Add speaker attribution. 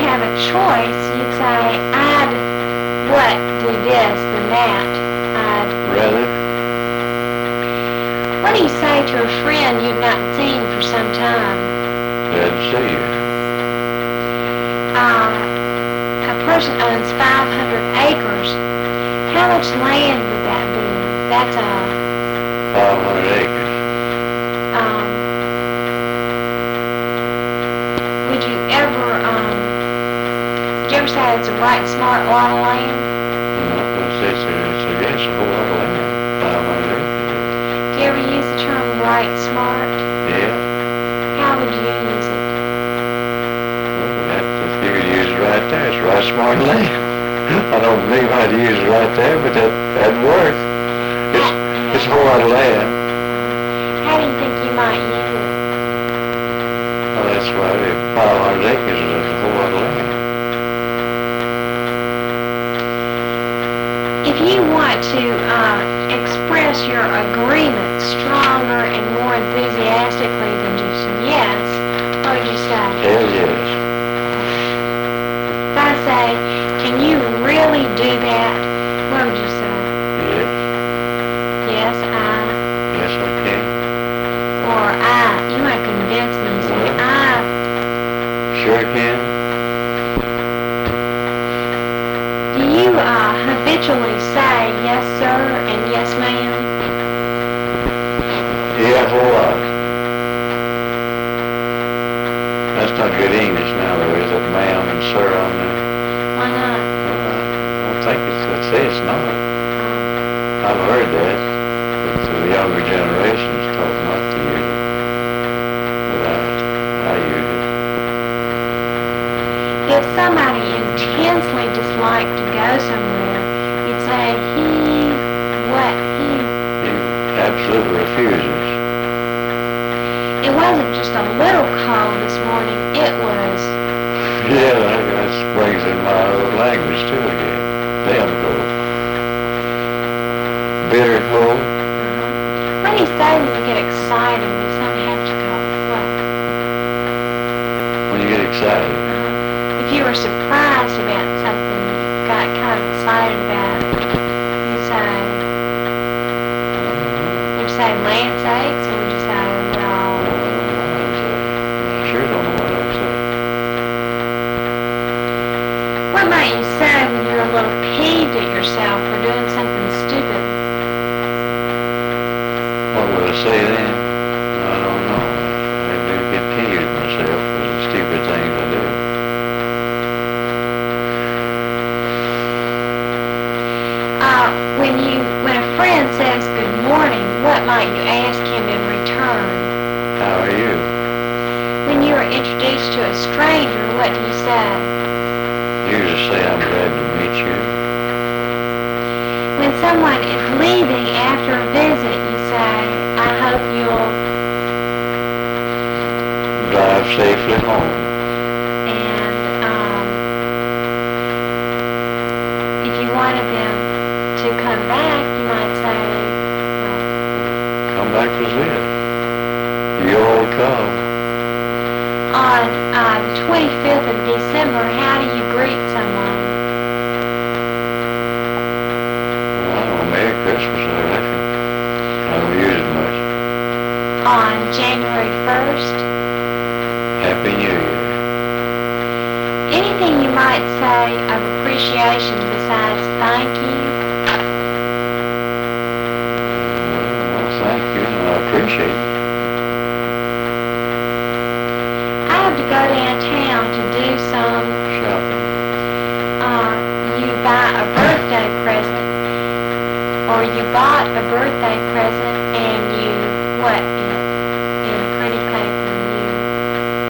Speaker 1: have a choice, you'd say, I'd, what, do this than that. I'd...
Speaker 2: Rather?
Speaker 1: What do you say to a friend you've not seen for some time?
Speaker 2: Glad to see you.
Speaker 1: A person owns 500 acres. How much land would that be? That's
Speaker 2: 500 acres.
Speaker 1: Would you ever, did you ever say it's a right smart lot of land?
Speaker 2: No, it's a whole lot of land. 500 acres.
Speaker 1: Do you ever use the term right smart?
Speaker 2: Yeah.
Speaker 1: How would you use it?
Speaker 2: Well, if you could use it right there, it's right smart land. I don't believe I'd use it right there, but that'd work. It's a whole lot of land.
Speaker 1: How do you think you might use it?
Speaker 2: Well, that's right. 500 acres is a whole lot of land.
Speaker 1: If you want to express your agreement stronger and more enthusiastically than just yes, what would you say?
Speaker 2: Hell yes.
Speaker 1: If I say, can you really do that? What would you say?
Speaker 2: Yes.
Speaker 1: Yes, I.
Speaker 2: Yes, I can.
Speaker 1: Or I. You might convince me. You say,
Speaker 2: Well,
Speaker 1: I.
Speaker 2: Sure can.
Speaker 1: Do you habitually say yes, sir, and yes, ma'am?
Speaker 2: Yeah, a whole lot. That's not good English now, though, is it? Ma'am and sir on there.
Speaker 1: Why not?
Speaker 2: Well, I don't think I'd say it's not. I've heard that. But the younger generations taught not to use it. But I use it.
Speaker 1: If somebody intensely disliked to go somewhere, you'd say, he
Speaker 2: He absolutely refuses.
Speaker 1: It wasn't just a little cold this morning, it was...
Speaker 2: Yeah, that brings in my old language too again. Damn cold. Bitter cold.
Speaker 1: What do you say when you get excited when something happens to go? What?
Speaker 2: When you get excited.
Speaker 1: If you were surprised about something, you got kind of excited about it, would you say land sakes, or would you say, well...
Speaker 2: I sure don't know what I'd say.
Speaker 1: What might you say when you're a little peeved at yourself for doing something stupid?
Speaker 2: What would I say then? I don't know. I do get peeved at myself for the stupid things I do.
Speaker 1: When a friend says good morning, what might you ask him in return?
Speaker 2: How are you?
Speaker 1: When you are introduced to a stranger, what do you say?
Speaker 2: Usually say I'm glad to meet you.
Speaker 1: When someone is leaving after a visit, you say, I hope you'll...
Speaker 2: Drive safely home.
Speaker 1: And if you wanted them to come back, you might say, well,
Speaker 2: Come back to live. You all come.
Speaker 1: on the 25th of December, how do you greet someone?
Speaker 2: Well, Merry Christmas, I reckon. I don't use it much.
Speaker 1: On January 1st?
Speaker 2: Happy New Year.
Speaker 1: Anything you might say of appreciation besides thank you?
Speaker 2: Well, thank you. I appreciate it.
Speaker 1: I have to go downtown to do some,
Speaker 2: Shopping.
Speaker 1: you buy a birthday present, or you bought a birthday present and you, what?